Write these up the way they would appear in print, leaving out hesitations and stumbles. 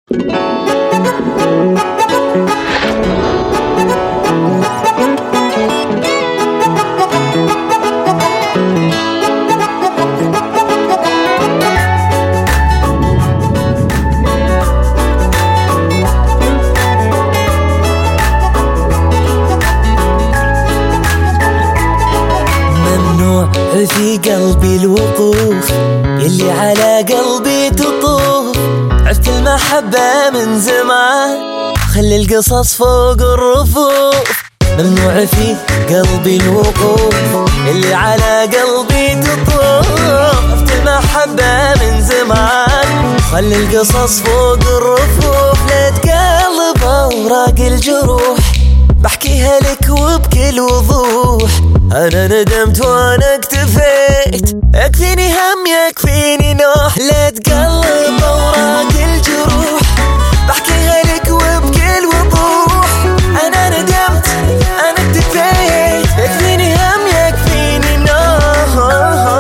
في قلبي الوقوف يلي على قلبي تطوف، عرفت المحبة من زمان، خلي القصص فوق الرفوف. ممنوع في قلبي الوقوف يلي على قلبي تطوف، عرفت المحبة من زمان، خلي القصص فوق الرفوف. لا تقلب أوراق الجروح، بحكيها لك وبكل وضوح. أنا ندمت وأنا اكتفيت، يكفيني هم يكفيني نوح. لا تقلب أوراق الجروح، بحكيها لك وبكل وضوح. أنا ندمت أنا اكتفيت، يكفيني هم يكفيني نوح.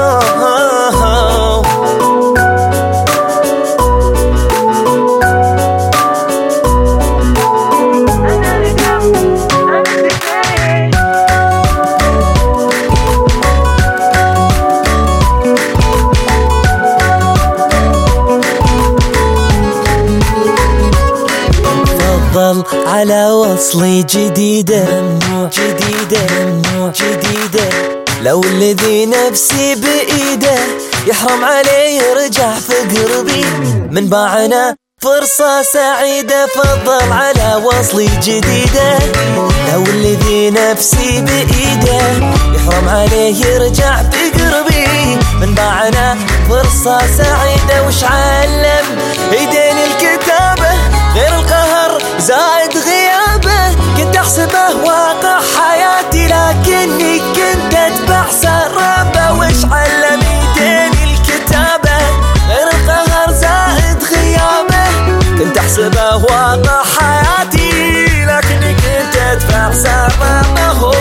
ضل على وصلي جديدة، ممنوع جديدة، ممنوع جديدة. لو الذي نفسي بإيده يحرم عليه يرجع في قربي، من باعنا فرصة سعيدة. فضل على وصلي جديدة، لو الذي نفسي بإيده يحرم عليه يرجع في قربي، من باعنا فرصة سعيدة. وش علم ايدين الكتابة غير القهر زائد غيابه؟ كنت احسبه واقع حياتي لكني كنت اتبع سرابه. وش علم ايدين الكتابة غير القهر زائد غيابه؟ كنت احسبه واقع حياتي لكني كنت اتبع سرابه.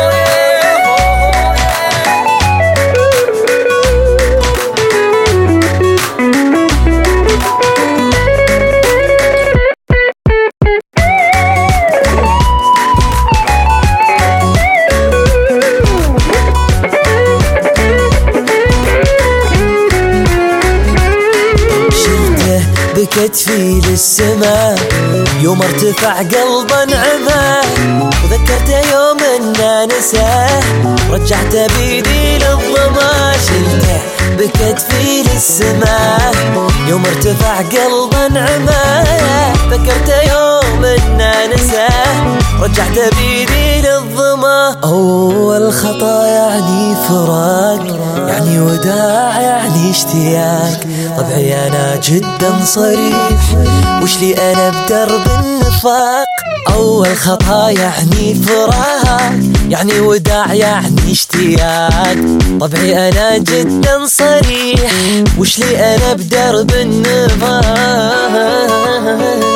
بكتفي للسماء يوم ارتفع قلبا عماه، وذكرته يوم ان نساه رجعته بيدي للظما. شلته بكتفي للسماء يوم ارتفع قلبا عماه، ذكرته يوم ان نساه رجعته بيدي للظما. اول خطا يعني فراق، يعني وداع، يعني اشتياق. طبعي انا جدا صريح، وش لي انا بدرب النفاق؟ اول خطا يعني فراق، يعني وداع، يعني اشتياق. طبعي انا جدا صريح، وش لي انا بدرب النفاق؟